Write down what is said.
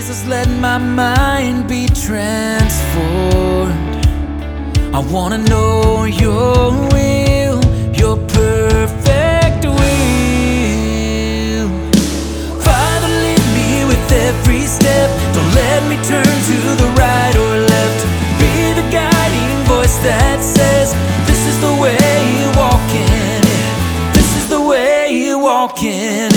Jesus, let my mind be transformed. I wanna know your will, your perfect will. Father, lead me with every step. Don't let me turn to the right or left. Be the guiding voice that says, this is the way you walk in. This is the way you walk in.